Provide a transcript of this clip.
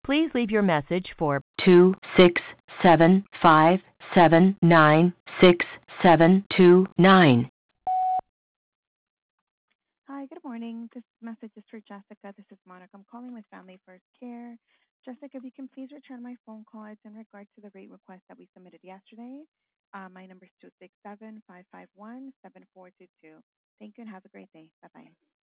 Please leave your message for 267-579-6729. Hi, good morning. This message is for Jessica. This is Monica. I'm calling with Family First Care. Jessica, if you can please return my phone call. It's in regard to the rate request that we submitted yesterday. My number is 267-551-7422. Thank you and have a great day. Bye-bye.